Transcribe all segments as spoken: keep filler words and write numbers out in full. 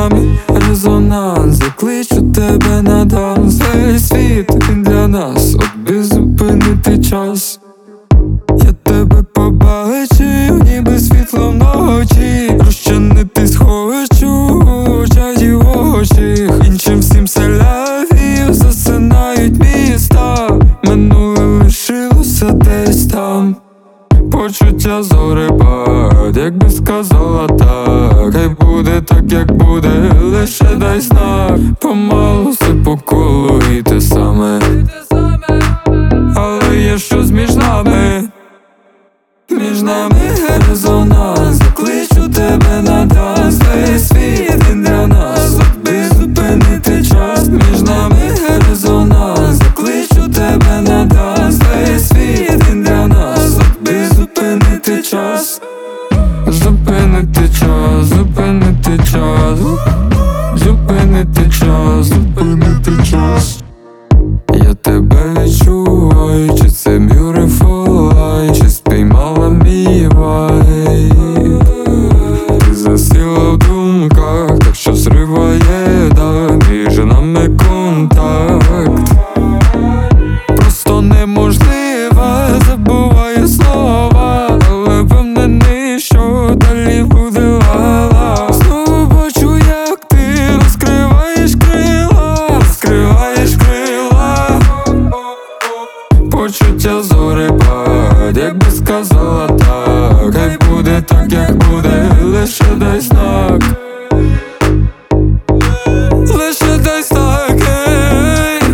нами резонанс. Закличу тебе на данс. Весь світ він для нас, от би зупинити час. Я тебе побачив, ніби світло вночі. Розчинитись хочу у очах і в очі. Іншим всім селявів засинають міста. Минуле лишилося десь там. Почуття зорепад, якби сказала так. Хай буде так, як буде, лише дай знак. Помалу все по колу і те саме. Але є щось між нами. Між нами резонанс. Закличу тебе на данс. Весь світ він для нас, от би зупинити час. Між нами резонанс. Закличу тебе на данс. Весь світ він для нас, от би зупинити час. Зупинити час, зупинити час. Зупинити час, зупинити час. Я тебе відчуваю, чи це beautiful lie, чи спіймала мій вайб. Ти засіла в думках, так що зриває дах. Між нами контакт просто неможливо, забуваю слова, але впевнений, що далі буде ла-ла. Знову бачу, як ти розкриваєш крила, розкриваєш крила. Почуття зорепад, якби сказала так. Хай буде так, як буде, лише дай знак. Лише дай знак, ей.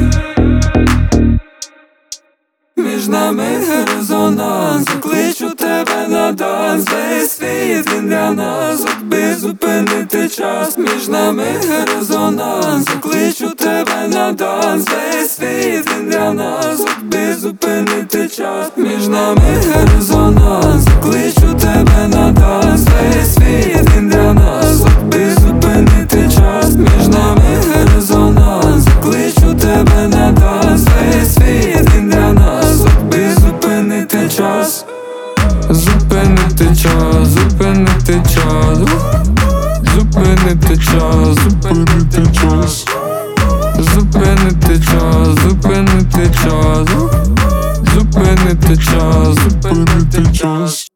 Між нами резонанс. Закличу тебе на данс. Весь світ він для нас, от би зупинити час. Між нами резонанс. Закличу тебе на данс. Весь світ він для нас, от би зупинити час. Між нами резонанс. Закличу тебе на данс. Весь світ він для нас, от би зупинити час. Між нами резонанс. Закличу тебе на данс. Весь світ він для нас, от би зупинити час. Зупинити час, зупинити час. Зупинити час, зупинити час. Зупинити час, зупинити час. Зупинити час, зупинити час.